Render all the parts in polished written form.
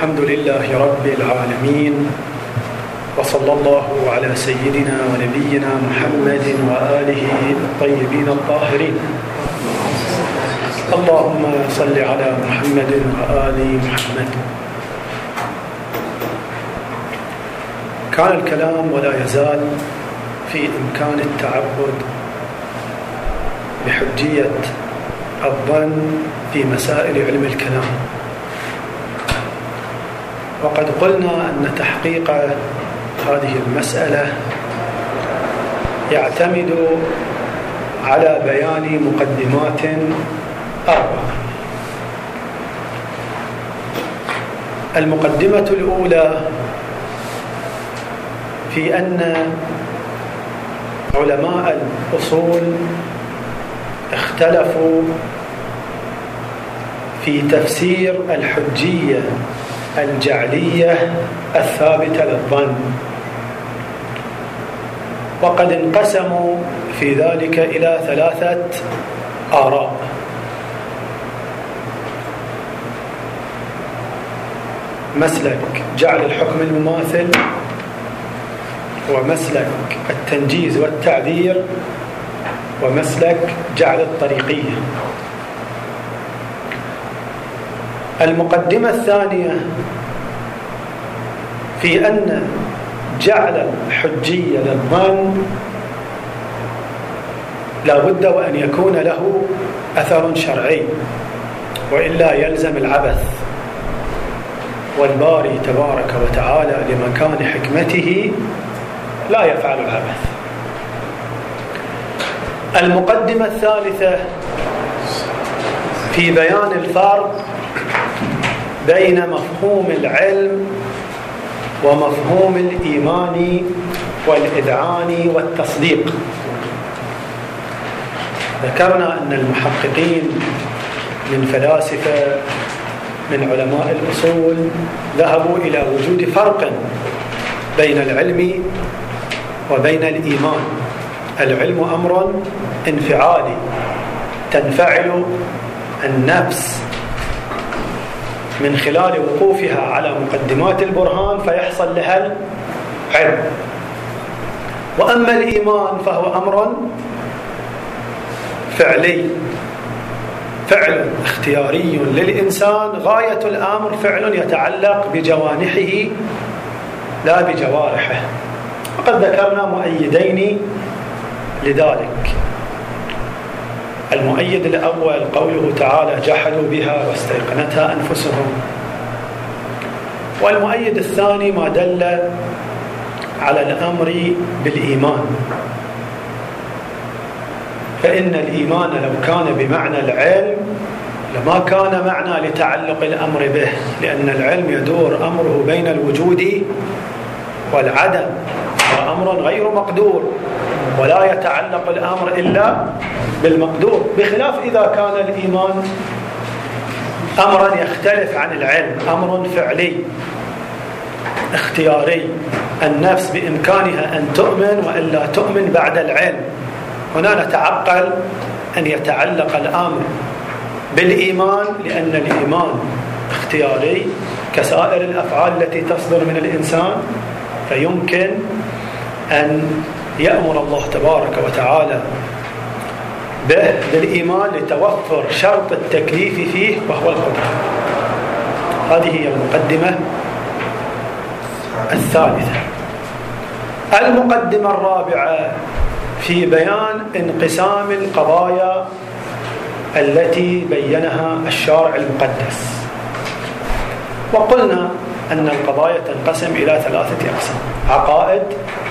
الحمد لله رب العالمين، وصلى الله على سيدنا ونبينا محمد وآله الطيبين الطاهرين. اللهم صل على محمد وآل محمد. كان الكلام ولا يزال في إمكان التعبد بحجية الظن في مسائل علم الكلام، وقد قلنا أن تحقيق هذه المسألة يعتمد على بيان مقدمات أربعة. المقدمة الأولى في أن علماء الأصول اختلفوا في تفسير الحجية الجعلية الثابتة للظن، وقد انقسموا في ذلك إلى 3 آراء. مسلك جعل الحكم المماثل، ومسلك التنجيز والتعذير، ومسلك جعل الطريقية. المقدمة الثانية في أن جعل الحجية للظن لا بد وأن يكون له أثر شرعي، وإلا يلزم العبث، والباري تبارك وتعالى لمكان حكمته لا يفعل العبث. المقدمة الثالثة في بيان الفرق بين مفهوم العلم ومفهوم الإيمان والإذعان والتصديق. ذكرنا أن المحققين من فلاسفة من علماء الأصول ذهبوا إلى وجود فرق بين العلم وبين الإيمان. العلم أمر انفعالي، تنفعل النفس من خلال وقوفها على مقدمات البرهان فيحصل لها العلم. وأما الإيمان فهو أمر فعلي، فعل اختياري للإنسان، غاية الأمر فعل يتعلق بجوانحه لا بجوارحه. وقد ذكرنا مؤيدين لذلك. المؤيد الأول قوله تعالى جحدوا بها واستيقنتها أنفسهم، والمؤيد الثاني ما دل على الأمر بالإيمان. فإن الإيمان لو كان بمعنى العلم لما كان معنى لتعلق الأمر به، لأن العلم يدور أمره بين الوجود والعدم، وأمر غير مقدور، ولا يتعلق الأمر إلا بالمقدور، بخلاف إذا كان الإيمان أمرا يختلف عن العلم، أمر فعلي اختياري، النفس بإمكانها أن تؤمن وإلا تؤمن بعد العلم. هنا نتعقل أن يتعلق الأمر بالإيمان، لأن الإيمان اختياري كسائر الأفعال التي تصدر من الإنسان، فيمكن أن يأمر الله تبارك وتعالى به بالإيمان لتوفر شرط التكليف فيه وهو القدرة. هذه هي المقدمة الثالثة. المقدمة الرابعة في بيان انقسام القضايا التي بينها الشارع المقدس. وقلنا أن القضايا تنقسم إلى 3 أقسام: عقائد،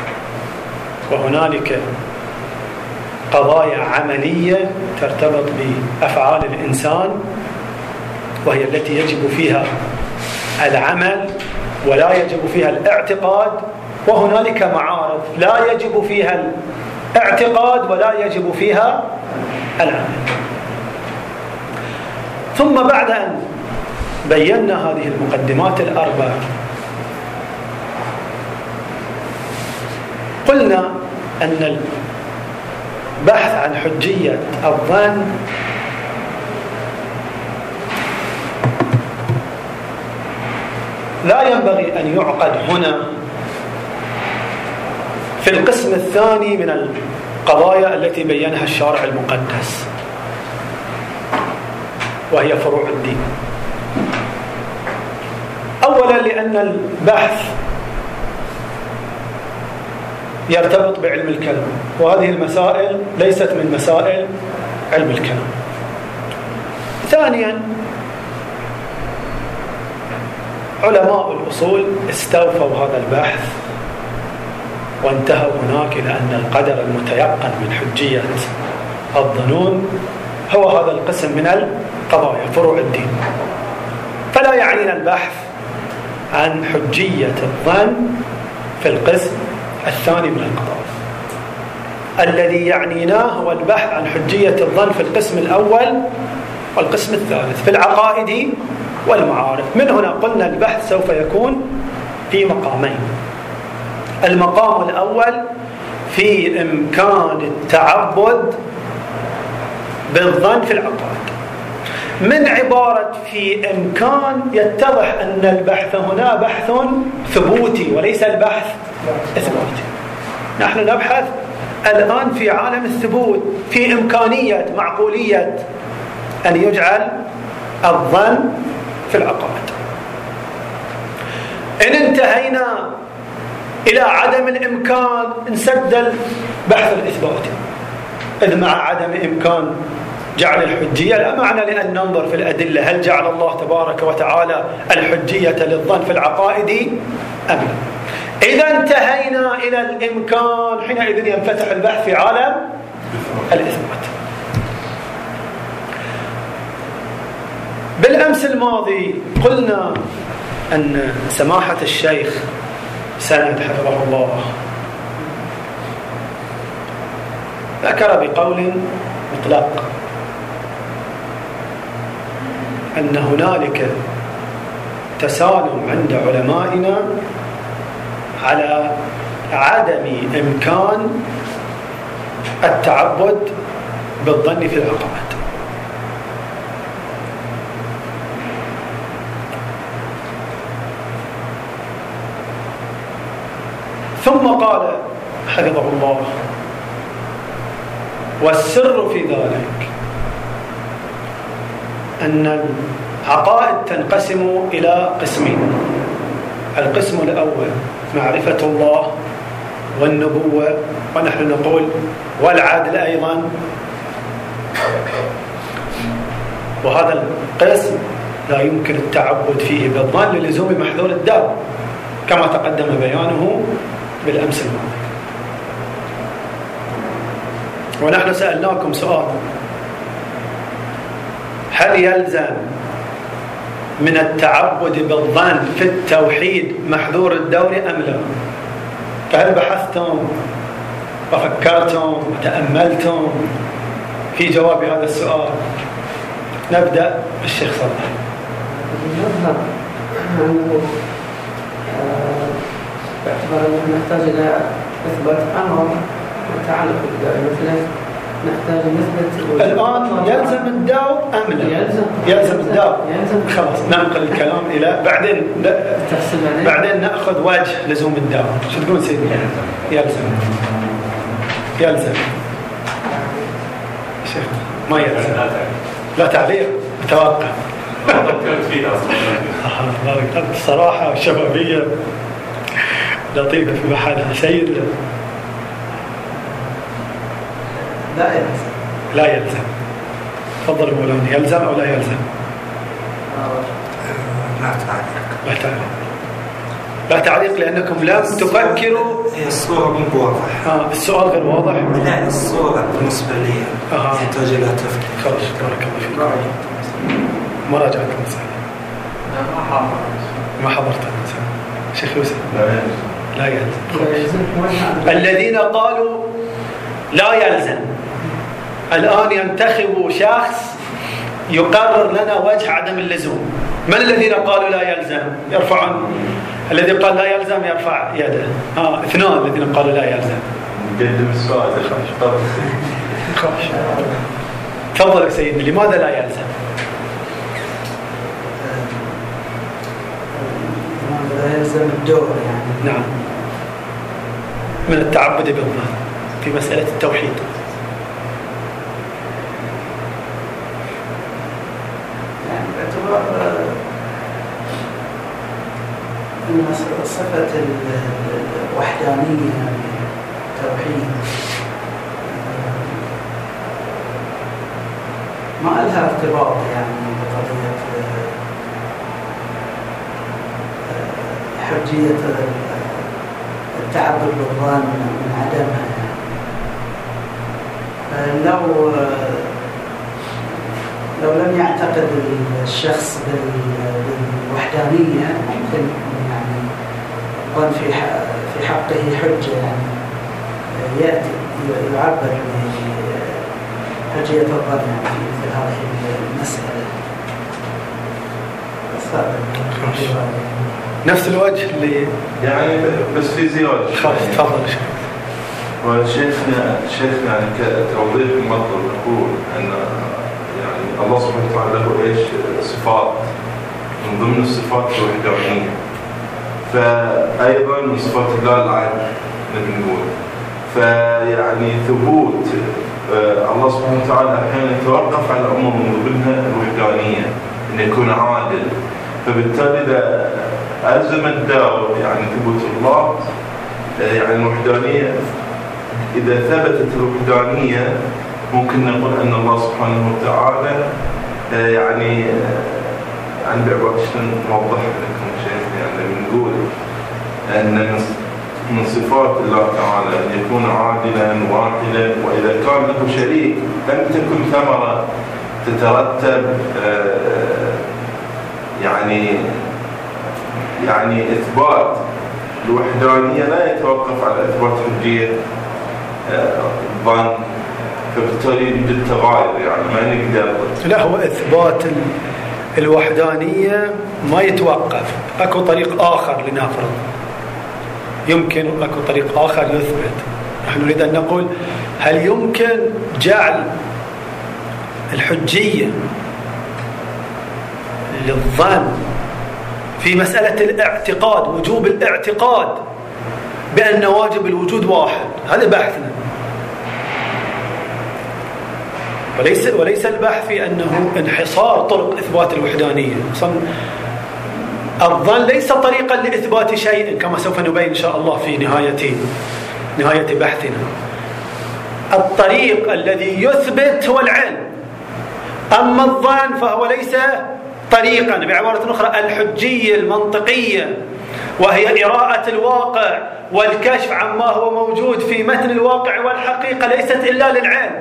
وهنالك قضايا عملية ترتبط بأفعال الإنسان وهي التي يجب فيها العمل ولا يجب فيها الاعتقاد، وهنالك معارض لا يجب فيها الاعتقاد ولا يجب فيها العمل. ثم بعد أن بينا هذه المقدمات الأربع قلنا أن البحث عن حجية الظن لا ينبغي أن يعقد هنا في القسم الثاني من القضايا التي بينها الشارع المقدس، وهي فروع الدين. أولا لأن البحث يرتبط بعلم الكلام، وهذه المسائل ليست من مسائل علم الكلام. ثانيا علماء الأصول استوفوا هذا البحث وانتهوا هناك إلى أن القدر المتيقن من حجية الظنون هو هذا القسم من القضايا فروع الدين. فلا يعنينا البحث عن حجية الظن في القسم الثاني من القضايا. الذي يعنينا هو البحث عن حجية الظن في القسم الأول والقسم الثالث في العقائد والمعارف. من هنا قلنا البحث سوف يكون في مقامين. المقام الأول في إمكان التعبد بالظن في العقائد. من عبارة في إمكان يتضح أن البحث هنا بحث ثبوتي وليس البحث إثباتي. نحن نبحث الآن في عالم الثبوت، في إمكانية معقولية أن يجعل الظن في العقائد. إن انتهينا إلى عدم الإمكان انسد البحث الإثباتي، إذ مع عدم إمكان جعل الحجية لا معنى لأن ننظر في الأدلة هل جعل الله تبارك وتعالى الحجية للظن في العقائد أم لا. إذا انتهينا إلى الإمكان حينئذ ينفتح البحث في عالم الإثبات. بالأمس الماضي قلنا أن سماحة الشيخ سند حفظه الله ذكر بقول مطلق أن هنالك تسالم عند علمائنا على عدم إمكان التعبد بالظن في العقائد. ثم قال حفظه الله: والسر في ذلك أن العقائد تنقسم إلى قسمين. القسم الأول معرفة الله والنبوة، ونحن نقول والعدل أيضا، وهذا القسم لا يمكن التعبد فيه بالظن للزوم محذور الداء كما تقدم بيانه بالأمس الماضي. ونحن سألناكم سؤال: هل يلزم من التعبد بالظن في التوحيد محذور الدور أم لا؟ فهل بحثتم وفكرتم وتأملتم في جواب هذا السؤال؟ نبدأ بالشيخ صالح. يظهر أنه باعتبار أنه نحتاج إلى إثبات أمر متعلق بالداء، مثلا نحتاج نثبت الآن يلزم الداء أم لا؟ يلزم الداء. خلاص ننقل الكلام إلى بعدين نأخذ وجه لزوم الداء. شو تقول سيدي؟ يلزم شيخ ما يلزم. لا تعليق توقع. فكرت فيها أصلاً. الصراحة والشبابية لطيفة في محلها. سيد لا يلزم. تفضل مولانا. يلزم أو لا يلزم؟ لا تعليق لأنكم لم تفكروا. الصورة مو واضحة. السؤال غير واضح. لا الصورة بالنسبة لي يحتاج إلى تفكير. خلاص بارك الله فيك. ما راجعت المسألة. ما حضرت المسألة. شيخ يوسف. لا يلزم. الذين قالوا لا يلزم الآن ينتخبوا شخص يقرر لنا وجه عدم اللزوم. من الذين قالوا لا يلزم؟ يرفعون. الذي قال لا يلزم يرفع يده. اثنان الذين قالوا لا يلزم. قدم السؤال. خوش. تفضل يا سيدي. لماذا لا يلزم؟ يلزم الدور يعني. نعم، من التعبد بالظن في مسألة التوحيد. يعني باعتبار أن صفة الوحدانية التوحيد ما لها ارتباط يعني بقضية حجية التعبد بالظن من عدمها. لو لم يعتقد الشخص بالوحدانية ممكن يعني الظن في حقه حجة، يعني يأتي يعبر بحجية الظن يعني في هذه المسألة. نفس الوجه اللي يعني بس في زيادة. تفضل. وشيخنا يعني كتوضيح المطلب نقول أن يعني الله سبحانه وتعالى له إيش صفات، من ضمن الصفات الوحدانية، فأيضا من صفات الله العلم نقول. فيعني ثبوت الله سبحانه وتعالى أحيانا يتوقف على أمور من ضمنها الوحدانية، أن يكون عادل. فبالتالي إذا ألزم الدار يعني ثبوت الله يعني الوحدانية، إذا ثبتت الوحدانية ممكن نقول أن الله سبحانه وتعالى يعني بعبارة نوضح لكم شيء، يعني بنقول أن من صفات الله تعالى أن يكون عادلا واحدا، وإذا كان له شريك لم تكن ثمرة تترتب يعني إثبات الوحدانية لا يتوقف على إثبات حجية الظن، فبالتالي يوجد تغاير يعني ما نقدر. لا، هو إثبات الوحدانية ما يتوقف، أكو طريق آخر لنفرض، يمكن أكو طريق آخر يثبت. نحن نريد أن نقول هل يمكن جعل الحجية للظن في مسألة الاعتقاد، وجوب الاعتقاد بأن واجب الوجود واحد؟ هذا بحثنا، وليس البحث في أنه انحصار طرق إثبات الوحدانية. الظن ليس طريقا لإثبات شيء كما سوف نبين إن شاء الله في نهاية بحثنا. الطريق الذي يثبت هو العلم، أما الظن فهو ليس طريقا. بعبارة أخرى، الحجية المنطقية وهي إراءة الواقع والكشف عما هو موجود في متن الواقع والحقيقة ليست إلا للعلم.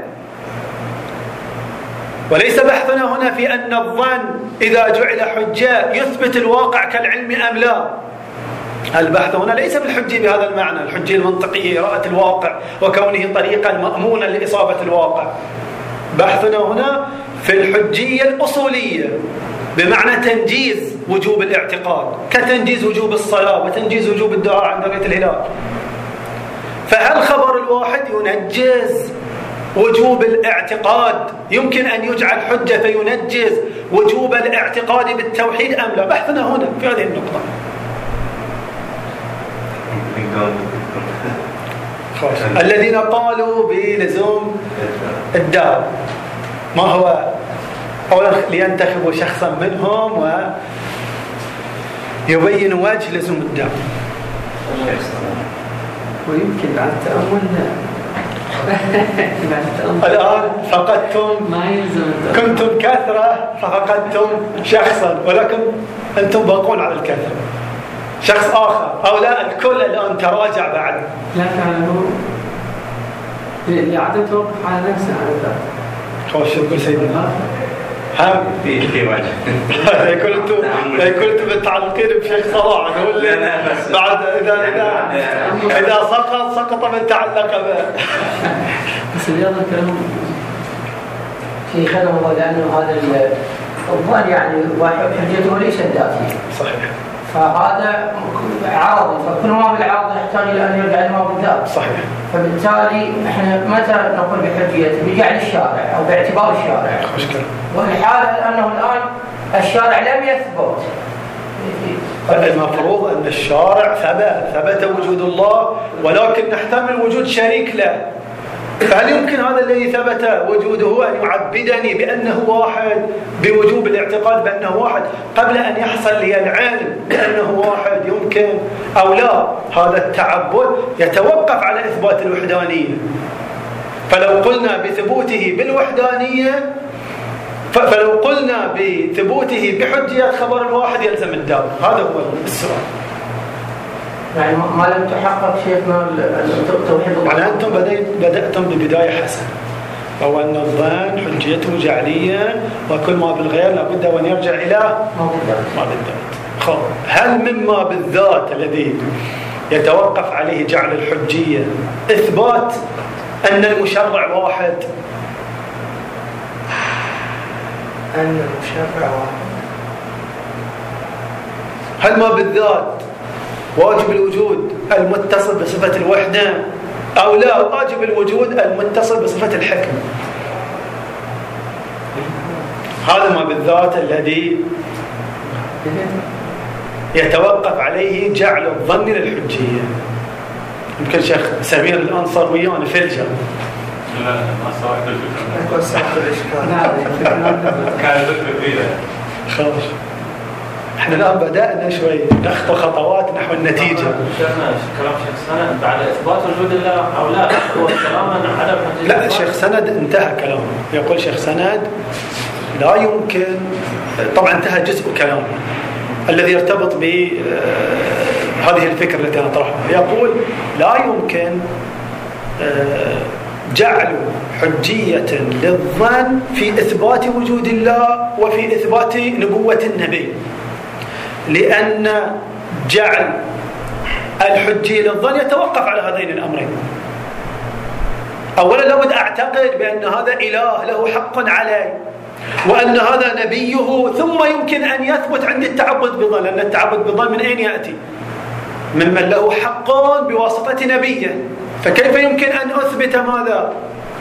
وليس بحثنا هنا في أن الظن إذا جعل حجة يثبت الواقع كالعلم أم لا. البحث هنا ليس بالحجة بهذا المعنى، الحجة المنطقية إراءة الواقع وكونه طريقا مأمونا لإصابة الواقع. بحثنا هنا في الحجية الأصولية بمعنى تنجيز وجوب الاعتقاد، كتنجيز وجوب الصلاة وتنجيز وجوب الدعاء عند رؤية الهلال. فهل خبر الواحد ينجز وجوب الاعتقاد؟ يمكن أن يجعل حجة فينجز وجوب الاعتقاد بالتوحيد أم لا؟ بحثنا هنا في هذه النقطة. الذين قالوا بلزوم الدار، ما هو؟ أولا لينتخبوا شخصا منهم ويبين وجه لزوم الدار. ويمكن بعد التأمل الآن فقدتم، ما يلزم كنتم كثرة ففقدتم شخصا، ولكن أنتم باقون على الكثرة. شخص آخر أو لا، الكل الآن تراجع بعد. لا فعله لعدم توقف على نفسه على الذات. خوش يقول سيدنا هم في وجه كنتم متعلقين بشيخ صلاح بعد إذا سقط من تعلق به. بس اليوم الكلام شيخنا هو لأنه هذا الظن يعني واحد حجته ليس ذاتية. صحيح. فهذا عارض، فكل ما بالعارض يحتاج إلى أن يرجع لما بالذات. صحيح. فبالتالي احنا متى نقول بحجيته؟ بجعل الشارع أو باعتبار الشارع. مشكلة. والحالة أنه الآن الشارع لم يثبت المفروض أن الشارع ثبت وجود الله، ولكن نحتمل وجود شريك له. فهل يمكن هذا الذي ثبت وجوده أن يعبدني بأنه واحد بوجوب الاعتقاد بأنه واحد قبل أن يحصل لي العلم بأنه واحد؟ يمكن أو لا؟ هذا التعبد يتوقف على إثبات الوحدانية. فلو قلنا بثبوته بالوحدانية، فلو قلنا بثبوته بحجية خبر الواحد يلزم الداور. هذا هو السؤال. يعني ما لم تحقق شيخنا توحيد الله. يعني أنتم بدأتم ببداية حسنة، أو أن الظن حجيته جعلية وكل ما بالغير لابد أن يرجع إلى ما بالذات. هل مما بالذات الذي يتوقف عليه جعل الحجية إثبات أن المشرع واحد؟ أن المشرع واحد. هل ما بالذات واجب الوجود المتصل بصفة الوحدة، أو لا واجب الوجود المتصل بصفة الحكمة؟ هذا ما بالذات الذي يتوقف عليه جعل الظن للحجية. يمكن شيخ سمير الأنصر ويانا في الجامعة. لا ما صارت خلاص احنا الآن بدأنا شوي نخطو خطوات نحو النتيجة. شيخنا كلام شيخ سند بعد إثبات وجود الله أو لا هو كلاما عدم حجية. لا شيخ سند انتهى كلامه. يقول شيخ سند لا يمكن، طبعا انتهى جزء كلامه الذي يرتبط بهذه الفكرة التي نطرحها. يقول لا يمكن جعل حجية للظن في إثبات وجود الله وفي إثبات نبوة النبي، لأن جعل الحجية للظن يتوقف على هذين الأمرين. أولا لابد أعتقد بأن هذا إله له حق علي، وأن هذا نبيه، ثم يمكن أن يثبت عندي التعبد بظن، لأن التعبد بظن من أين يأتي؟ ممن له حق بواسطة نبيه. فكيف يمكن أن أثبت ماذا؟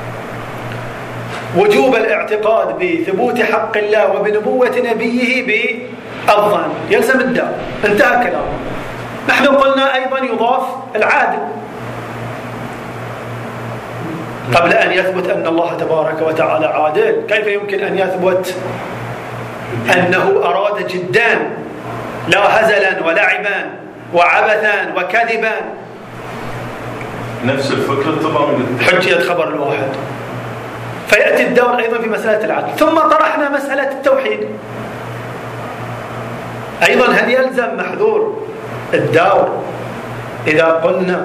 وجوب الاعتقاد بثبوت حق الله وبنبوة نبيه بالظن، يلزم الداء. انتهى كلامه. نحن قلنا أيضا يضاف العادل قبل أن يثبت أن الله تبارك وتعالى عادل. كيف يمكن أن يثبت أنه أراد جدا لا هزلا ولعبا وعبثا وكذبا؟ نفس الفكرة طبعا من حجية خبر الواحد. فيأتي الدور أيضا في مسألة العدل. ثم طرحنا مسألة التوحيد أيضا. هل يلزم محذور الدور إذا قلنا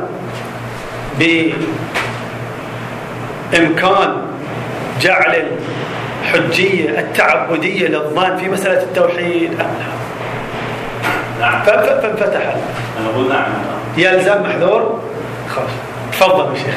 بإمكان جعل الحجية التعبدية للظن في مسألة التوحيد أم لا؟ نعم. فانفتح. أنا أقول نعم. يلزم محذور. خلاص تفضل يا شيخ.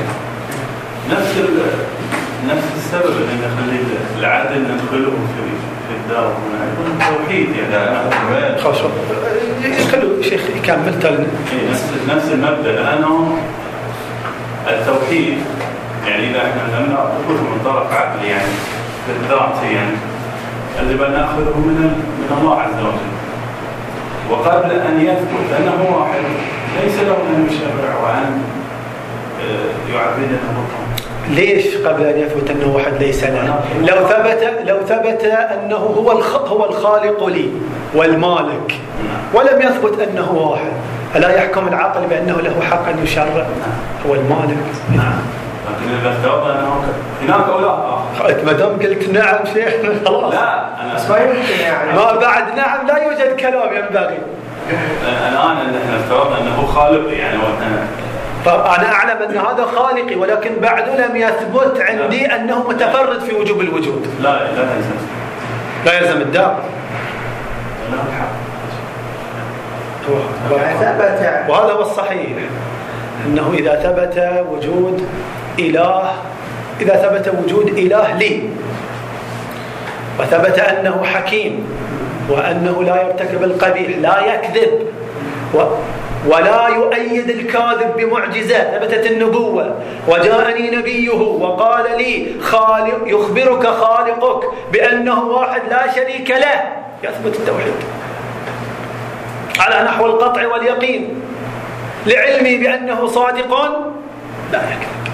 نفس السبب اللي نخلي العدل ندخله في الدار هنا التوحيد يعني. خلاص خلوا شيخ يكمل. نفس المبدأ، لأنه التوحيد يعني إذا احنا لم نأخذه من طرف عقلي يعني بالذات يعني يجب أن نأخذه من الله عز وجل. وقبل أن يثبت أنه واحد ليس له أن يشرع وأن يعبدنا بطن. ليش قبل أن يثبت أنه واحد ليس له؟ لو ثبت أنه هو الخالق لي والمالك ولم يثبت أنه واحد، ألا يحكم العقل بأنه له حق أن يشرع؟ هو المالك. نعم. لكن إذا افترض أنه هناك أولاء ما دام قلت نعم شيخ خلاص. لا بس ما يمكن يعني. ما بعد نعم لا يوجد كلام ينبغي. الآن نحن افترضنا أنه خالق يعني أنا أعلم أن هذا خالقي، ولكن بعد لم يثبت عندي أنه متفرد في وجوب الوجود. لا يلزم الدار. وهذا هو الصحيح، أنه إذا ثبت وجود إله لي، وثبت أنه حكيم، وأنه لا يرتكب القبيح، لا يكذب، ولا يؤيد الكاذب بمعجزة، ثبتت النبوة، وجاءني نبيه وقال لي يخبرك خالقك بأنه واحد لا شريك له، يثبت التوحيد. على نحو القطع واليقين لعلمي بأنه صادق لا يكذب.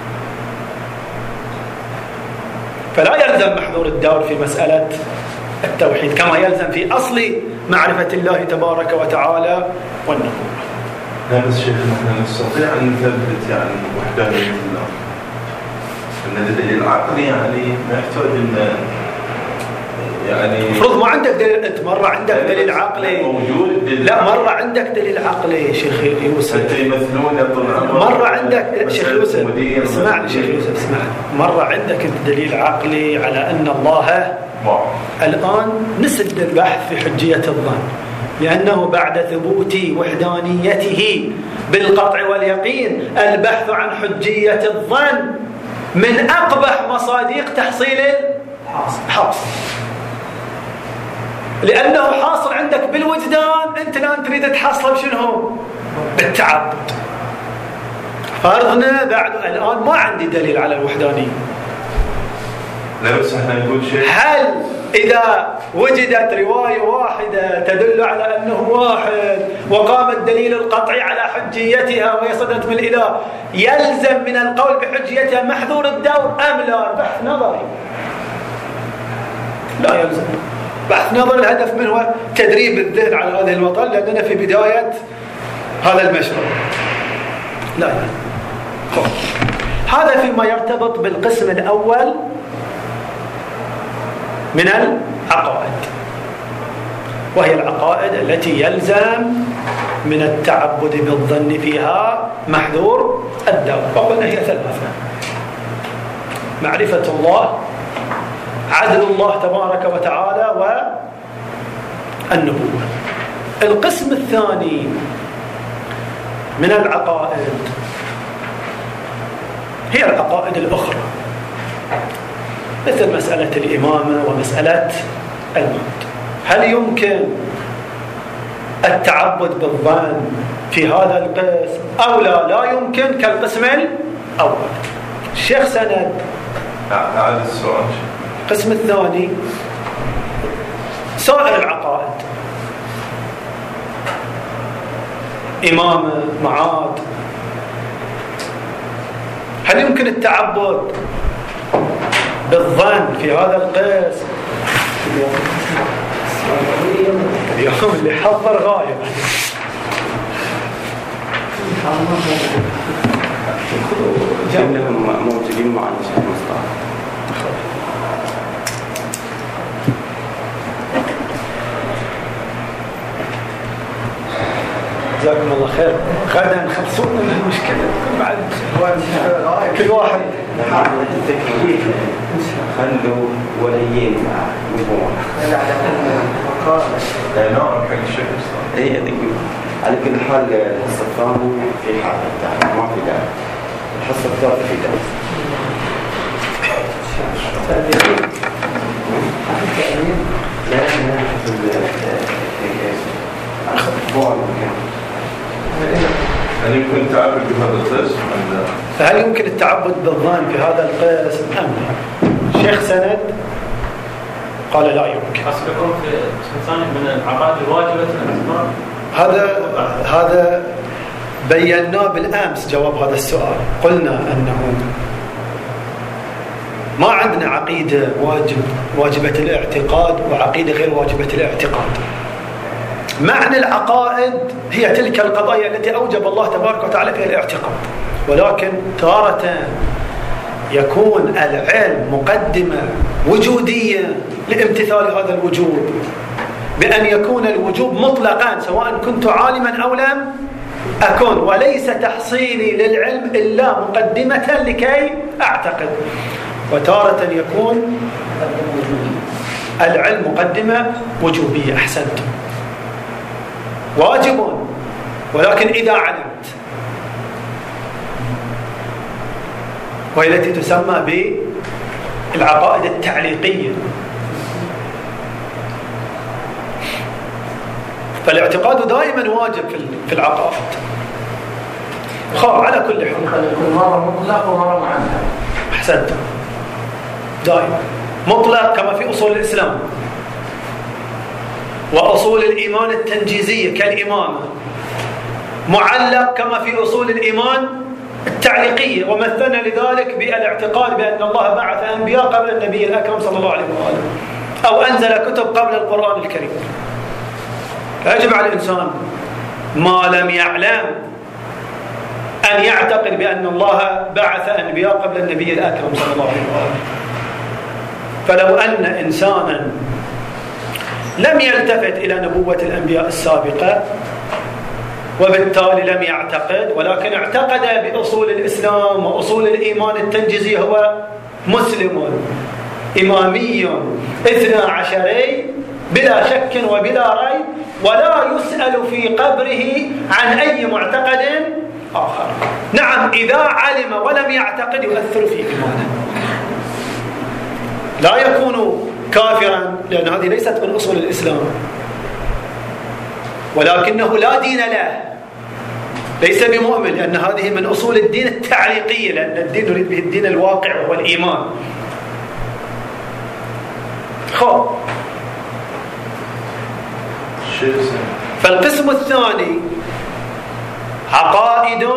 فلا يلزم محذور الدور في مسألة التوحيد كما يلزم في أصل معرفة الله تبارك وتعالى والنبوة. لا بس شيخ نحن نستطيع أن نثبت يعني وحدانية الله أن الدليل العقلي يعني ما يحتاج أن يعني المفروض ما عندك دليل. أنت مرة عندك دليل عقلي موجود لا مرة عندك دليل عقلي شيخ يوسف. حتى يمثلون مرة عندك شيخ يوسف اسمعني شيخ يوسف اسمعني. مرة عندك أنت دليل عقلي على أن الله الآن نسد البحث في حجية الظن لأنه بعد ثبوت وحدانيته بالقطع واليقين البحث عن حجية الظن من أقبح مصادق تحصيل الحاصل لأنه حاصل عندك بالوجدان. أنت الآن تريد تحصله بشنو؟ بالتعبد. فرضنا بعد الآن ما عندي دليل على الوحدانية. لا بس احنا نقول شيء. هل إذا وجدت رواية واحدة تدل على أنه واحد وقام الدليل القطعي على حجيتها وهي صدت من الإله يلزم من القول بحجيتها محذور الدور أم لا؟ بحث نظري لا يلزم. بحث نظري الهدف منه هو تدريب الذهن على هذه المطالب لأننا في بداية هذا المشروع. لا يلزم. هذا فيما يرتبط بالقسم الأول من العقائد وهي العقائد التي يلزم من التعبد بالظن فيها محذور الدور. وقلنا هي ثلاثة: معرفة الله، عدل الله تبارك وتعالى، والنبوة. القسم الثاني من العقائد هي العقائد الأخرى مثل مسألة الإمامة ومسألة الموت. هل يمكن التعبد بالظن في هذا القسم أو لا يمكن كالقسم الأول؟ الشيخ سند هذا السؤال. القسم الثاني سائر العقائد، إمامة، معاد، هل يمكن التعبد بالظن في هذا القسم؟ اليوم اللي حضر غايب. جنبهم موجودين معنا شيخ مصطفى. جزاكم الله خير. غدا خلصونا من المشكلة بعد كل واحد خلوا وليين مع مجموعة. لا نعرف حق الشيخ مصطفى. اي على كل حال الحصة الثانية في حالة التعب ما في داعي. الحصة الثالثة في داعي. هل يمكن التعبد بهذا القسم؟ فهل يمكن التعبد بالظن في هذا القسم أم لا؟ الشيخ سند قال لا يمكن. أصل يكون في القسم الثاني من العقائد الواجبة الأسماء. هذا بيناه بالأمس جواب هذا السؤال. قلنا أنه ما عندنا عقيدة واجبة الاعتقاد وعقيدة غير واجبة الاعتقاد. معنى العقائد هي تلك القضايا التي أوجب الله تبارك وتعالى فيها الاعتقاد، ولكن تارة يكون العلم مقدمة وجودية لامتثال هذا الوجوب بأن يكون الوجوب مطلقا سواء كنت عالما أو لم أكن، وليس تحصيلي للعلم إلا مقدمة لكي أعتقد. وتارة يكون العلم مقدمة وجوبية. أحسنتم، واجب ولكن إذا علمت، وهي التي تسمى بالعقائد التعليقية. فالاعتقاد دائما واجب في العقائد على كل حال. مرة مطلق ومرة معنى. أحسنتم، دائما مطلق كما في أصول الإسلام، وأصول الإيمان التنجيزية كالإمامة معلق كما في أصول الإيمان التعليقية، ومثلنا لذلك بالاعتقاد بأن الله بعث أنبياء قبل النبي الأكرم صلى الله عليه وآله، أو أنزل كتب قبل القرآن الكريم. فيجب على الإنسان ما لم يعلم أن يعتقد بأن الله بعث أنبياء قبل النبي الأكرم صلى الله عليه وآله. فلو أن إنسانا لم يلتفت إلى نبوة الأنبياء السابقة وبالتالي لم يعتقد، ولكن اعتقد بأصول الإسلام وأصول الإيمان التنجيزي، هو مسلم إمامي 12 بلا شك وبلا ريب، ولا يسأل في قبره عن أي معتقد آخر. نعم إذا علم ولم يعتقد يؤثر في إيمانه، لا يكون كافرا لأن هذه ليست من أصول الإسلام، ولكنه لا دين له، ليس بمؤمن، لأن هذه من أصول الدين التعليقية، لأن الدين نريد به الدين الواقع وهو الإيمان. فالقسم الثاني عقائد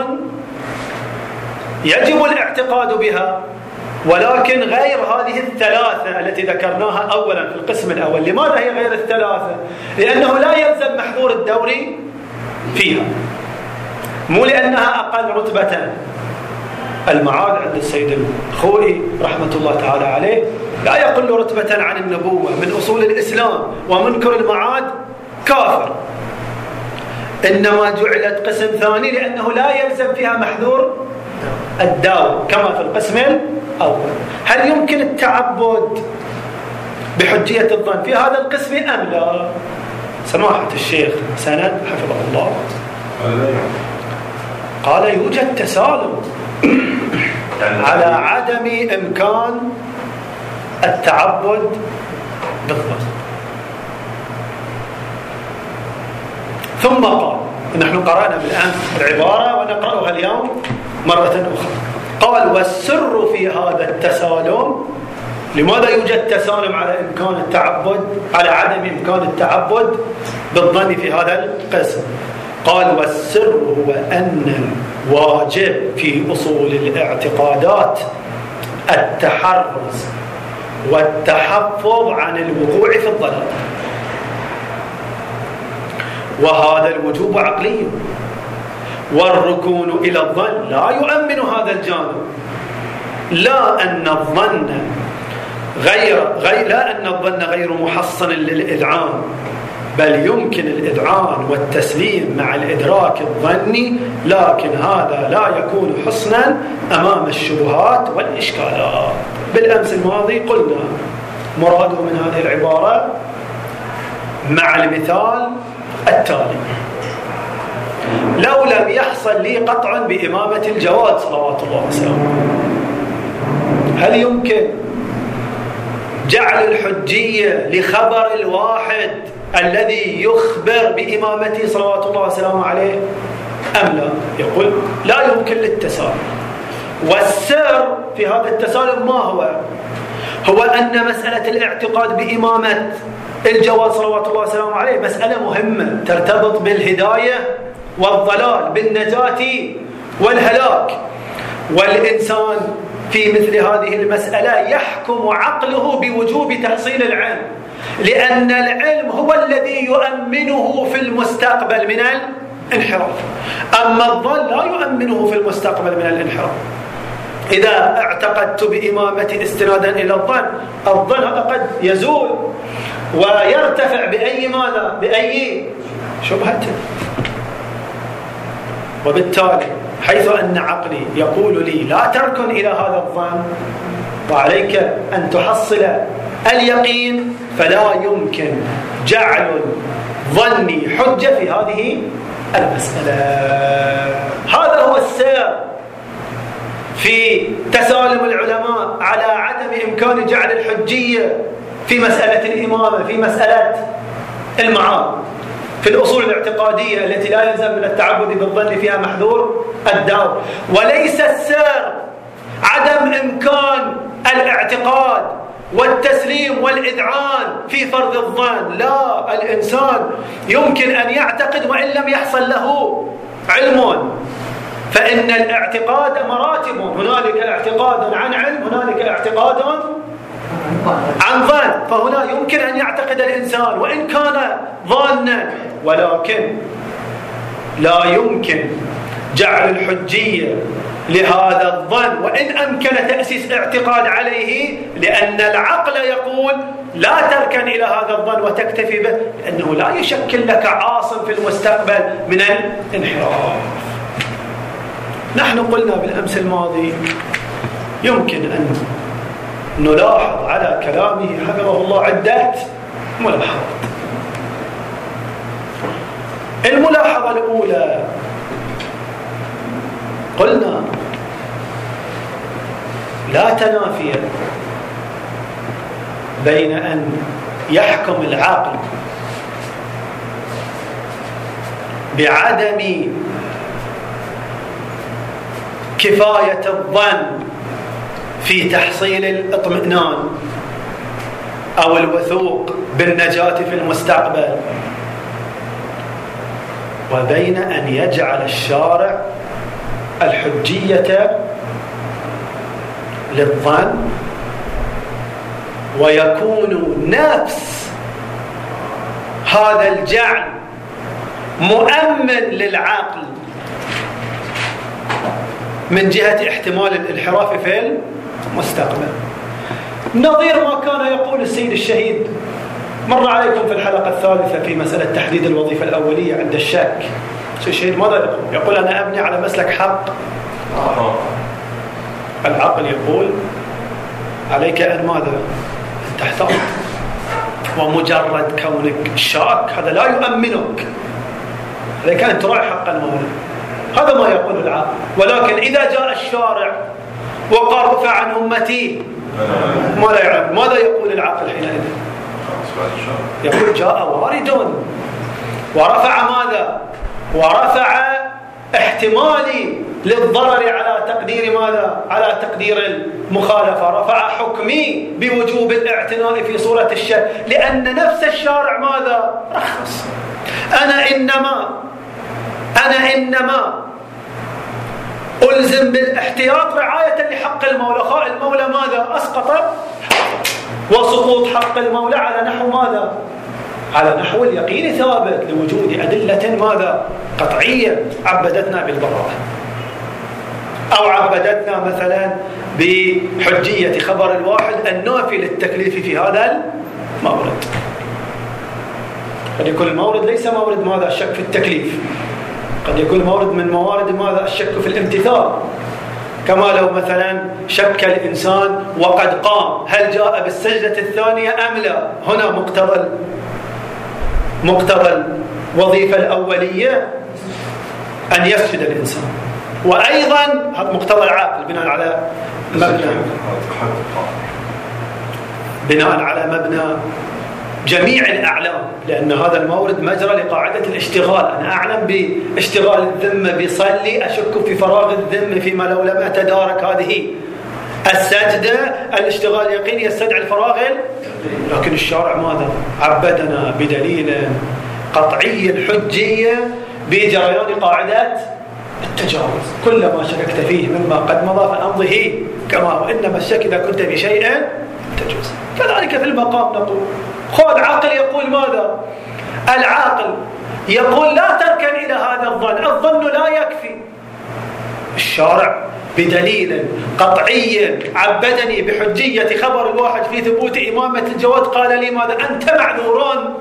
يجب الاعتقاد بها، ولكن غير هذه الثلاثة التي ذكرناها أولا في القسم الأول. لماذا هي غير الثلاثة؟ لأنه لا يلزم محظور الدور فيها، مو لأنها أقل رتبة. المعاد عند السيد الخوئي رحمة الله تعالى عليه لا يقل رتبة عن النبوة، من أصول الإسلام، ومنكر المعاد كافر. إنما جعلت قسم ثاني لأنه لا يلزم فيها محذور الدور كما في القسم الأول. هل يمكن التعبد بحجية الظن في هذا القسم أم لا؟ سماحة الشيخ سند حفظه الله قال يوجد تسالم على عدم إمكان التعبد بالظن. ثم نحن قرأنا بالأمس العبارة ونقرأها اليوم مرة أخرى. قال والسر في هذا التسالم، لماذا يوجد تسالم على إمكان التعبد، على عدم إمكان التعبد بالظن في هذا القسم؟ قال والسر هو أن الواجب في أصول الاعتقادات التحرز والتحفظ عن الوقوع في الضلال، وهذا الوجوب عقلي، والركون إلى الظن لا يؤمن هذا الجانب. لا أن الظن غير محصن للإذعان، بل يمكن الإذعان والتسليم مع الإدراك الظني، لكن هذا لا يكون حصنا أمام الشبهات والإشكالات. بالأمس الماضي قلنا مراده من هذه العبارة مع المثال التالي: لو لم يحصل لي قطع بإمامة الجواد صلوات الله وسلامه، هل يمكن جعل الحجية لخبر الواحد الذي يخبر بإمامته صلوات الله وسلامه عليه أم لا؟ يقول لا يمكن للتسالم. والسر في هذا التسالم ما هو؟ هو أن مسألة الاعتقاد بإمامة الجواد صلوات الله وسلامه عليه مسألة مهمة ترتبط بالهداية والضلال، بالنجاة والهلاك، والإنسان في مثل هذه المسألة يحكم عقله بوجوب تحصيل العلم، لأن العلم هو الذي يؤمنه في المستقبل من الانحراف، أما الظن لا يؤمنه في المستقبل من الانحراف. إذا اعتقدت بإمامة استنادا إلى الظن هذا قد يزول ويرتفع بأي ماذا؟ بأي شبهة. وبالتالي حيث أن عقلي يقول لي لا تركن إلى هذا الظن وعليك أن تحصل اليقين، فلا يمكن جعل ظني حجة في هذه المسألة. هذا هو السر في تسالم العلماء على عدم إمكان جعل الحجية في مسألة الإمامة، في مسألة المعاد، في الأصول الاعتقادية التي لا يلزم من التعبد بالظن فيها محذور الدور. وليس السر عدم إمكان الاعتقاد والتسليم والإذعان في فرض الظن. لا، الإنسان يمكن أن يعتقد وإن لم يحصل له علم، فإن الاعتقاد مراتب، هنالك اعتقاد عن علم، هنالك اعتقاد عن ظن. فهنا يمكن أن يعتقد الإنسان وإن كان ظانا، ولكن لا يمكن جعل الحجية لهذا الظن وإن أمكن تأسيس اعتقاد عليه، لأن العقل يقول لا تركن إلى هذا الظن وتكتفي به، لأنه لا يشكل لك عاصم في المستقبل من الانحراف. نحن قلنا بالأمس الماضي يمكن أن نلاحظ على كلامه حفظه الله عدة ملاحظات. الملاحظة الأولى، قلنا لا تنافي بين أن يحكم العقل بعدم كفاية الظن في تحصيل الاطمئنان أو الوثوق بالنجاة في المستقبل، وبين أن يجعل الشارع الحجية للظن ويكون نفس هذا الجعل مؤمن للعقل من جهة احتمال الانحراف في المستقبل، نظير ما كان يقول السيد الشهيد مر عليكم في الحلقة الثالثة في مسألة تحديد الوظيفة الأولية عند الشك. الشهيد ماذا يقول؟ يقول أنا أبني على مسلك حق. العقل يقول عليك أن ماذا؟ أن تحتاط، ومجرد كونك شاك هذا لا يؤمنك، عليك أن تراعي حق المولى. هذا ما يقول العقل. ولكن إذا جاء الشارع وقال رفع عن أمتي ما لا يعلم، ماذا يقول العقل حينئذ؟ يقول جاء وارد ورفع ماذا؟ ورفع احتمالي للضرر على تقدير ماذا؟ على تقدير المخالفة، رفع حكمي بوجوب الاعتناء في صورة الشك، لأن نفس الشارع ماذا؟ رخص. أنا إنما ألزم بالاحتياط رعاية لحق المولى. المولى ماذا؟ أسقط، وسقوط حق المولى على نحو ماذا؟ على نحو اليقين ثابت لوجود أدلة ماذا؟ قطعية عبدتنا بالبراءة، أو عبدتنا مثلا بحجية خبر الواحد النافي للتكليف في هذا المورد. قد يكون المورد ليس مورد ماذا؟ الشك في التكليف، قد يكون مورد من موارد ماذا؟ الشك في الامتثال. كما لو مثلا شك الإنسان وقد قام هل جاء بالسجدة الثانية أم لا، هنا مقتضى الوظيفة الأولية أن يسجد الإنسان، وأيضا هذا مقتضى العقل بناء على مبنى جميع الأعلام، لأن هذا المورد مجرى لقاعدة الاشتغال. أنا أعلم باشتغال الذمة بصلي، أشك في فراغ الذمة فيما لو لم أتدارك هذه السجدة، الاشتغال اليقيني يستدعي الفراغ، لكن الشارع ماذا؟ عبدنا بدليل قطعي الحجية بجريان قاعدة التجاوز. كل ما شككت فيه مما قد مضى فأمضه كما هو، إنما الشك إذا كنت بشيء تجوز. كذلك في المقام نقول خذ عقل يقول ماذا؟ العاقل يقول لا تركن إلى هذا الظن، الظن لا يكفي. الشارع بدليل قطعي عبدني بحجية خبر الواحد في ثبوت إمامة الجواد قال لي ماذا؟ أنت معذوران.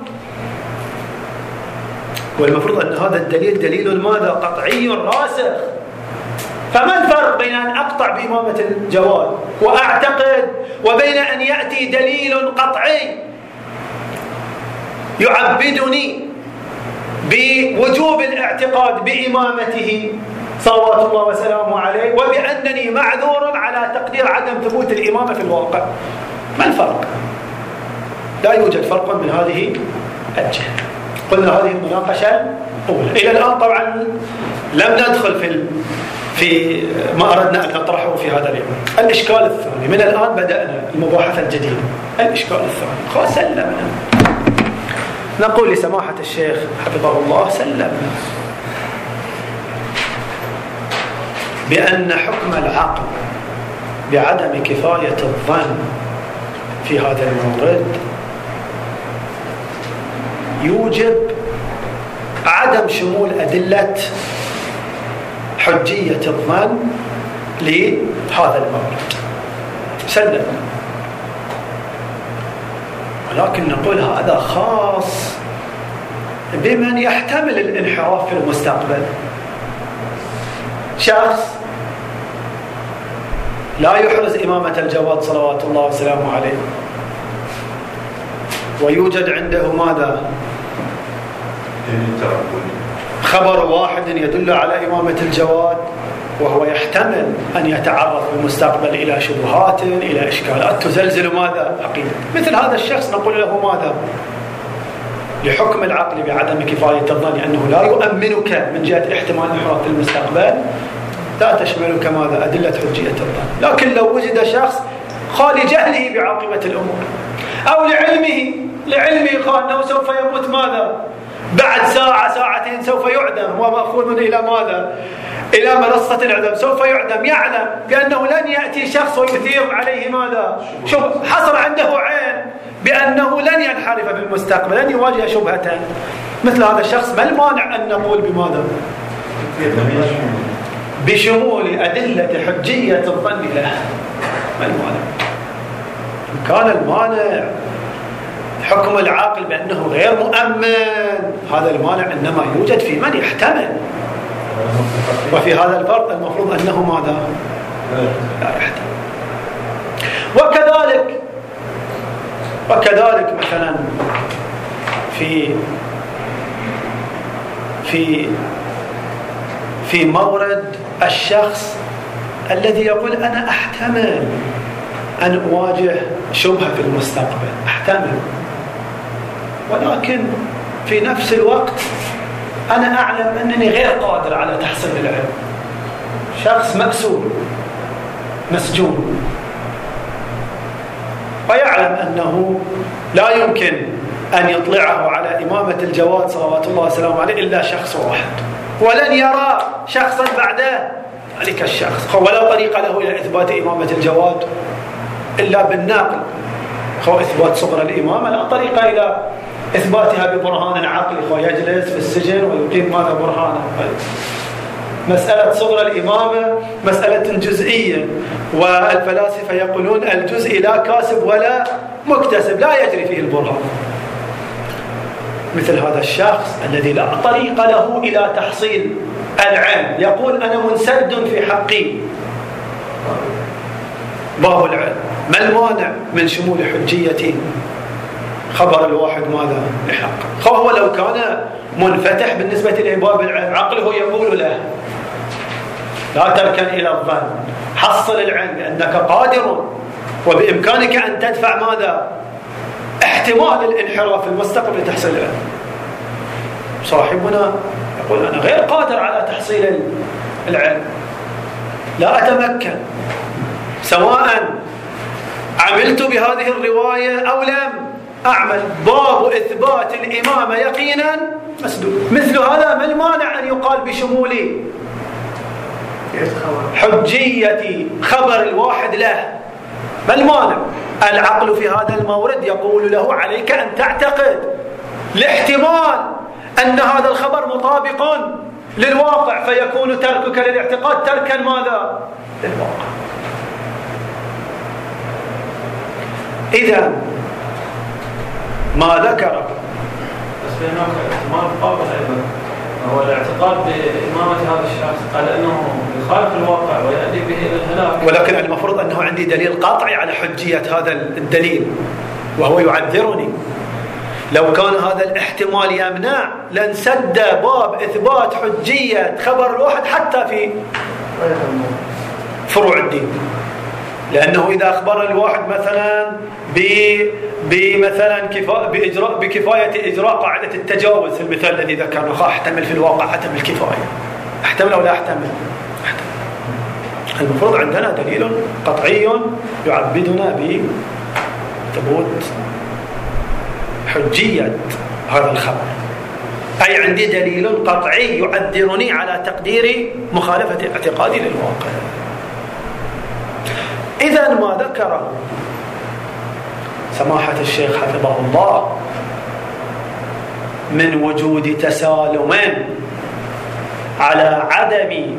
والمفروض أن هذا الدليل دليل ماذا؟ قطعي راسخ. فما الفرق بين أن أقطع بإمامة الجواد وأعتقد وبين أن يأتي دليل قطعي يعبدني بوجوب الاعتقاد بإمامته صلوات الله وسلامه عليه، وبأنني معذور على تقدير عدم ثبوت الإمامة في الواقع؟ ما الفرق؟ لا يوجد فرق من هذه الجهة. قلنا هذه المناقشة الأولى. إلى الآن طبعا لم ندخل في ما أردنا أن نطرحه في هذا اليوم. الإشكال الثاني، من الآن بدأنا المباحثة الجديدة. الإشكال الثاني، خلاص سلمنا، نقول لسماحة الشيخ حفظه الله سلمنا بأن حكم العقل بعدم كفاية الظن في هذا المورد يوجب عدم شمول أدلة حجية الظن لهذا المورد. سلمنا، ولكن نقول هذا خاص بمن يحتمل الانحراف في المستقبل. شخص لا يحرز إمامة الجواد صلوات الله وسلامه عليه، ويوجد عنده ماذا؟ خبر واحد يدل على إمامة الجواد، وهو يحتمل أن يتعرض في المستقبل إلى شبهات، إلى إشكالات تزلزل ماذا؟ عقيدة. مثل هذا الشخص نقول له ماذا؟ لحكم العقل بعدم كفاية الظن أنه لا يؤمنك من جهة احتمال الانحراف في المستقبل، لا تشملك ماذا؟ أدلة حجية الظن. لكن لو وجد شخص خالي جهله بعاقبة الأمور، أو لعلمه قال أنه سوف يموت ماذا؟ بعد ساعة ساعتين سوف يعدم، ومأخوذ إلى ماذا؟ إلى منصة العدم، سوف يعدم، يعلم بأنه لن يأتي شخص ويثير عليه ماذا؟ حصل عنده عين بأنه لن ينحرف بالمستقبل، لن يواجه شبهة. مثل هذا الشخص ما المانع أن نقول بماذا؟ بشمول أدلة حجية الظن له. ما المانع؟ كان المانع حكم العاقل بأنه غير مؤمن، هذا المانع إنما يوجد في من يحتمل، وفي هذا الفرق المفروض أنه ماذا؟ لا يحتمل. وكذلك مثلا في مورد الشخص الذي يقول أنا أحتمل أن أواجه شبهة في المستقبل، أحتمل، ولكن في نفس الوقت أنا أعلم أنني غير قادر على تحصيل العلم. شخص مأسور مسجون ويعلم أنه لا يمكن أن يطلعه على إمامة الجواد صلوات الله وسلامه عليه إلا شخص واحد، ولن يرى شخصا بعده ذلك الشخص، ولا طريق له إلى إثبات إمامة الجواد إلا بالنقل، هو إثبات صغر الإمامة لا طريق إلى إثباتها ببرهان عقلي، ويجلس في السجن ويقيم ماذا؟ برهانا. مسألة صغر الإمامة مسألة جزئية، والفلاسفة يقولون الجزء لا كاسب ولا مكتسب، لا يجري فيه البرهان. مثل هذا الشخص الذي لا طريق له إلى تحصيل العلم يقول أنا منسد في حقي باب العلم، ما المانع من شمول حجية خبر الواحد ماذا؟ لحق. فهو لو كان منفتح بالنسبة لباب العلم، عقله يقول له لا تركن إلى الظن، حصل العلم بأنك قادر وبإمكانك أن تدفع ماذا؟ احتمال الانحراف في المستقبل لتحصيل العلم. صاحبنا يقول أنا غير قادر على تحصيل العلم، لا أتمكن، سواء عملت بهذه الرواية أو لم أعمل، باب إثبات الإمامة يقينا مسدود. مثل هذا ما المانع أن يقال بشمول حجية خبر الواحد له؟ ما المانع؟ العقل في هذا المورد يقول له عليك أن تعتقد لاحتمال أن هذا الخبر مطابق للواقع، فيكون تركك للاعتقاد تركا ماذا؟ للواقع. إذا ما ذكر بس في هناك احتمال قابل أيضا، هو الاعتقاد بإمامة هذا الشخص قال أنه يخالف الواقع ويؤدي به إلى الهلاك، ولكن المفروض أنه عندي دليل قاطع على حجية هذا الدليل، وهو يعذرني. لو كان هذا الاحتمال يمنع لانسد باب إثبات حجية خبر الواحد حتى في فروع الدين، لأنه إذا أخبر الواحد مثلا بمثلا بكفاية إجراء قاعدة التجاوز في المثال الذي ذكرنا، احتمل في الواقع عدم الكفاية، احتمل أو لا احتمل؟ احتمل. المفروض عندنا دليل قطعي يعبدنا بثبوت حجية هذا الخبر، أي عندي دليل قطعي يعذرني على تقدير مخالفة اعتقادي للواقع. إذا ما ذكره سماحة الشيخ حفظه الله من وجود تسالم على عدم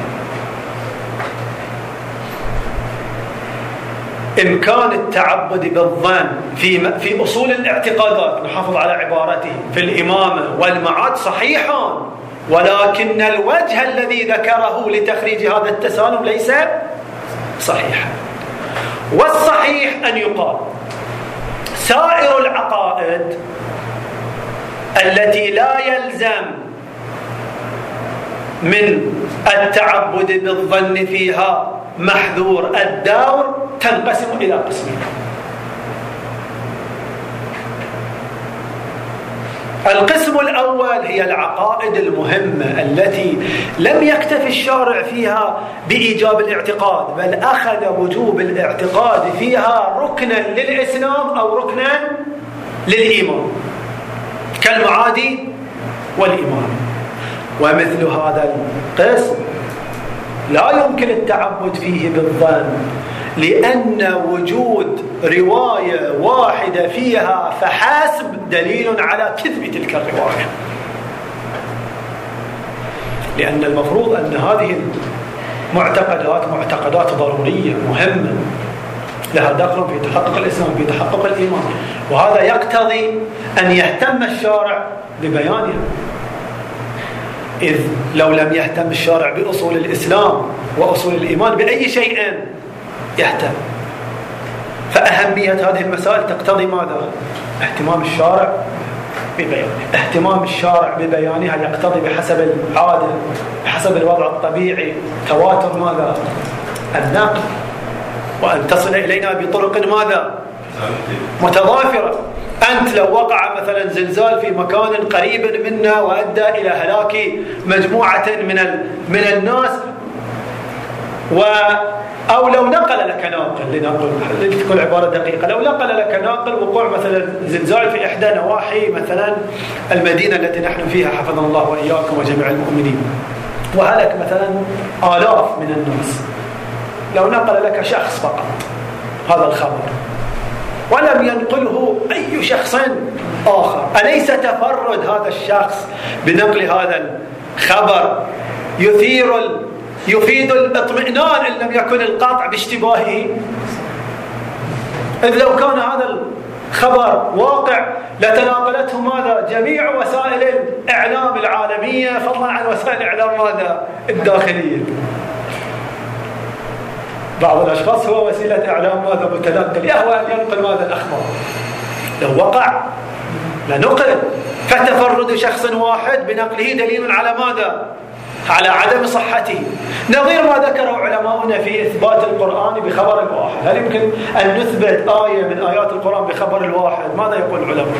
إمكان التعبد بالظن في أصول الاعتقادات، نحافظ على عبارته، في الإمامة والمعاد صحيح، ولكن الوجه الذي ذكره لتخريج هذا التسالم ليس صحيحا. والصحيح أن يقال سائر العقائد التي لا يلزم من التعبد بالظن فيها محذور الدور تنقسم إلى قسمين. القسم الأول هي العقائد المهمة التي لم يكتف الشارع فيها بإيجاب الاعتقاد، بل أخذ وجوب الاعتقاد فيها ركنا للإسلام أو ركنا للإيمان، كالمعاد والإيمان. ومثل هذا القسم لا يمكن التعبد فيه بالظن، لأن وجود رواية واحدة فيها فحسب دليل على كذب تلك الرواية، لأن المفروض أن هذه المعتقدات معتقدات ضرورية مهمة لها دخل في تحقق الإسلام، في تحقق الإيمان، وهذا يقتضي أن يهتم الشارع ببيانها. إذ لو لم يهتم الشارع بأصول الإسلام وأصول الإيمان بأي شيء يهتم، فأهمية هذه المسائل تقتضي ماذا؟ اهتمام الشارع ببيانها. اهتمام الشارع ببيانها يقتضي بحسب العادة، بحسب الوضع الطبيعي، تواتر ماذا؟ النقل، وأن تصل إلينا بطرق ماذا؟ متضافرة. أنت لو وقع مثلا زلزال في مكان قريب منا وأدى إلى هلاك مجموعة من الناس، أو لو نقل لك ناقل، لنقل تكون عبارة دقيقة، لو نقل لك ناقل وقوع مثلا زلزال في إحدى نواحي مثلا المدينة التي نحن فيها حفظنا الله وإياكم وجميع المؤمنين، وهلك مثلا آلاف من الناس، لو نقل لك شخص فقط هذا الخبر ولم ينقله أي شخص آخر، أليس تفرد هذا الشخص بنقل هذا الخبر يفيد الاطمئنان إن لم يكن القاطع باشتباهه؟ إذ لو كان هذا الخبر واقع لتناقلته ماذا؟ جميع وسائل الإعلام العالمية، فضلا عن وسائل الإعلام ماذا؟ الداخلية. بعض الأشخاص هو وسيلة إعلام ماذا؟ متنقل، يهوى أن ينقل ماذا؟ الأخبار. لو وقع لنقل، فتفرد شخص واحد بنقله دليل على ماذا؟ على عدم صحته. نظير ما ذكره علماؤنا في إثبات القرآن بخبر الواحد. هل يمكن أن نثبت آية من آيات القرآن بخبر الواحد؟ ماذا يقول العلماء؟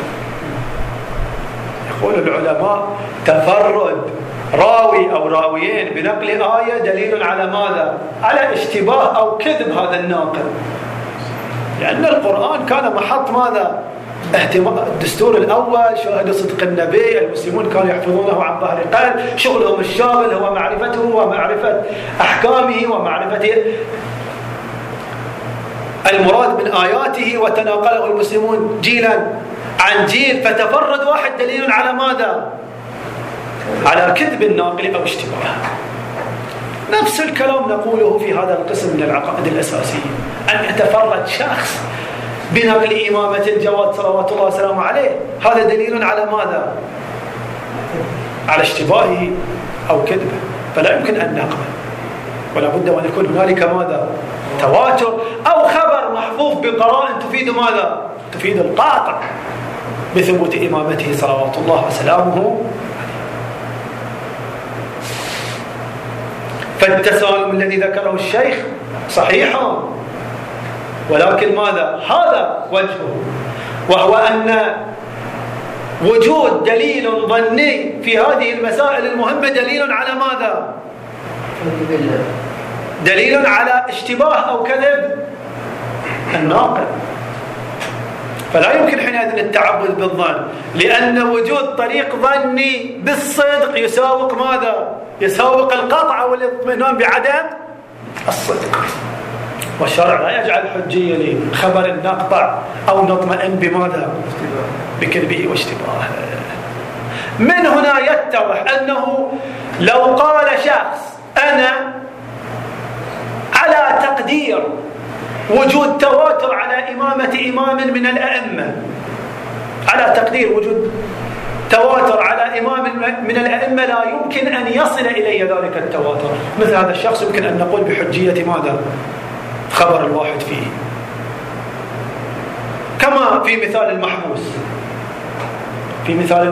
يقول العلماء تفرد راوي أو راويين بنقل آية دليل على ماذا؟ على اشتباه أو كذب هذا الناقل، لأن القرآن كان محط ماذا؟ اهتمام. الدستور الأول شاهد صدق النبي، المسلمون كانوا يحفظونه عن ظهر قلب، شغلهم الشاغل هو معرفته ومعرفة أحكامه ومعرفة المراد من آياته، وتناقله المسلمون جيلا عن جيل، فتفرد واحد دليل على ماذا؟ على كذب الناقل أو اشتباه. نفس الكلام نقوله في هذا القسم من العقائد الأساسية، أن يتفرد شخص بنقل إمامة الجواد صلوات الله وسلامه عليه، هذا دليل على ماذا؟ على اشتباهه أو كذبه، فلا يمكن أن نقبل، ولا بد وأن يكون هنالك ماذا؟ تواتر أو خبر محفوظ بقرائن تفيد ماذا؟ تفيد القاطع بثبوت إمامته صلوات الله وسلامه. فالتسالم الذي ذكره الشيخ صحيح، ولكن ماذا؟ هذا وجهه، وهو أن وجود دليل ظني في هذه المسائل المهمة دليل على ماذا؟ دليل على اشتباه أو كذب الناقل، فلا يمكن حينئذ التعبد بالظن، لأن وجود طريق ظني بالصدق يساوق ماذا؟ يساوق القطع والاطمئنان بعدم الصدق. والشرع لا يجعل حجية لخبر نقطع أو نطمئن بماذا؟ بكذبه واشتباهه. من هنا يتضح أنه لو قال شخص أنا على تقدير وجود تواتر على إمامة إمام من الأئمة، على تقدير وجود تواتر على إمام من الأئمة لا يمكن أن يصل إلي ذلك التواتر، مثل هذا الشخص يمكن أن نقول بحجية ماذا؟ خبر الواحد فيه. كما في مثال المحبوس. في مثال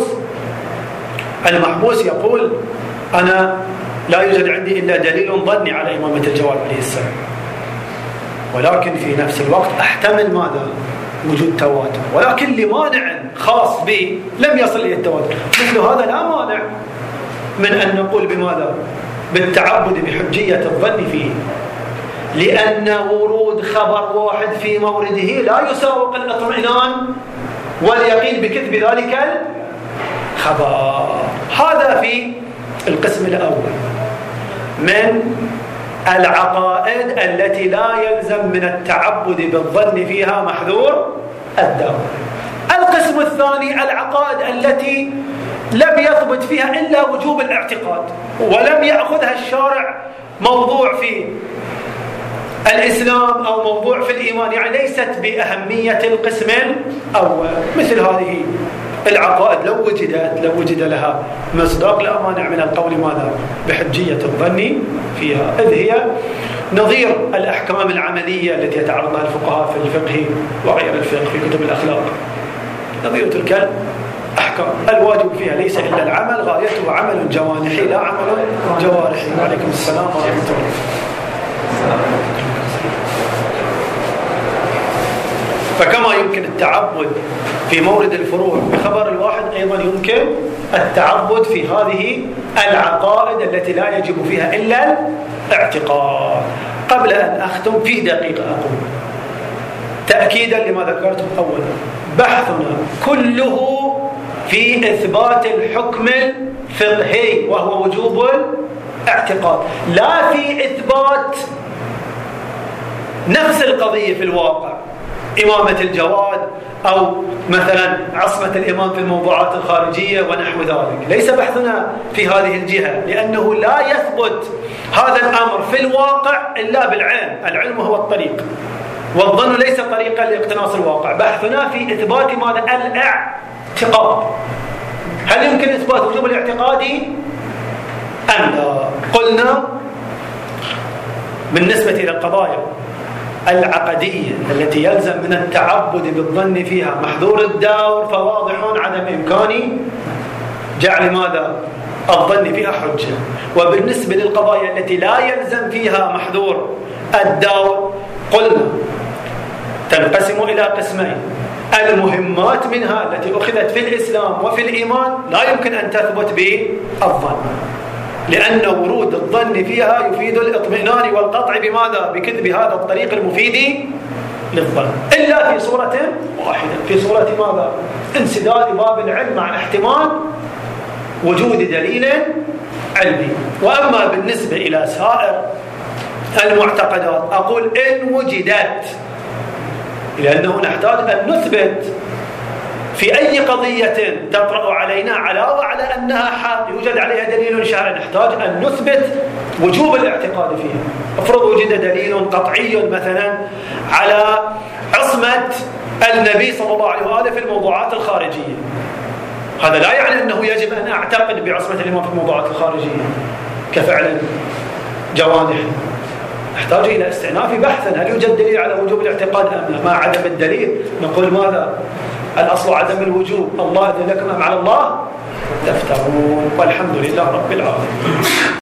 المحبوس يقول أنا لا يوجد عندي إلا دليل ظني على إمامة الجواد عليه السلام، ولكن في نفس الوقت أحتمل ماذا؟ وجود تواتر، ولكن لمانع خاص بي لم يصل إلى التواتر. مثل هذا لا مانع من أن نقول بماذا؟ بالتعبد بحجية الظن فيه، لأن ورود خبر واحد في مورده لا يساوق الاطمئنان واليقين بكذب ذلك الخبر. هذا في القسم الأول من العقائد التي لا يلزم من التعبد بالظن فيها محذور الدور. القسم الثاني العقائد التي لم يثبت فيها إلا وجوب الاعتقاد، ولم يأخذها الشارع موضوع في الإسلام أو موضوع في الإيمان، يعني ليست بأهمية القسم الأول. مثل هذه العقائد لو وجد لها مصداق لا مانع من القول ماذا؟ بحجية الظن فيها، إذ هي نظير الأحكام العملية التي يتعرض لها الفقهاء في الفقه وغير الفقه في كتب الأخلاق. نظير تلك الأحكام الواجب فيها ليس إلا العمل، غايته عمل جوانحي لا عمل جوارحي. وعليكم السلام ورحمة الله. فكما يمكن التعبد في مورد الفروع بخبر الواحد، أيضا يمكن التعبد في هذه العقائد التي لا يجب فيها إلا الاعتقاد. قبل أن أختم في دقيقة أقول تأكيدا لما ذكرته أولا، بحثنا كله في إثبات الحكم الفقهي وهو وجوب الاعتقاد، لا في إثبات نفس القضية في الواقع، إمامة الجواد أو مثلا عصمة الإمام في الموضوعات الخارجية ونحو ذلك. ليس بحثنا في هذه الجهة، لأنه لا يثبت هذا الأمر في الواقع إلا بالعلم. العلم هو الطريق، والظن ليس طريقا لاقتناص الواقع. بحثنا في إثبات ماذا؟ الاعتقاد. هل يمكن إثبات وجوب الاعتقاد أم لا؟ قلنا بالنسبة إلى القضايا العقدية التي يلزم من التعبد بالظن فيها محذور الدور، فواضح عدم إمكان جعل ماذا؟ الظن فيها حجة. وبالنسبة للقضايا التي لا يلزم فيها محذور الدور قلنا تنقسم إلى قسمين: المهمات منها التي أخذت في الإسلام وفي الإيمان لا يمكن أن تثبت بالظن، لأن ورود الظن فيها يفيد الاطمئنان والقطع بماذا؟ بكذب هذا الطريق المفيد للظن، إلا في صورة واحدة، في صورة ماذا؟ انسداد باب العلم مع احتمال وجود دليل علمي. وأما بالنسبة إلى سائر المعتقدات أقول إن وجدت، لأنه نحتاج أن نثبت في أي قضية تطرأ علينا علاوة على أنها حق يوجد عليها دليل شرعي، نحتاج أن نثبت وجوب الاعتقاد فيها. افرض وجد دليل قطعي مثلا على عصمة النبي صلى الله عليه وآله في الموضوعات الخارجية، هذا لا يعني أنه يجب أن أعتقد بعصمة الإمام في الموضوعات الخارجية كفعل جوانح. نحتاج إلى استئناف بحثا هل يوجد دليل على وجوب الاعتقاد أم لا. مع عدم الدليل نقول ماذا؟ الأصل عدم الوجوب، الله أذن لكم أم على الله تفترون، والحمد لله رب العالمين.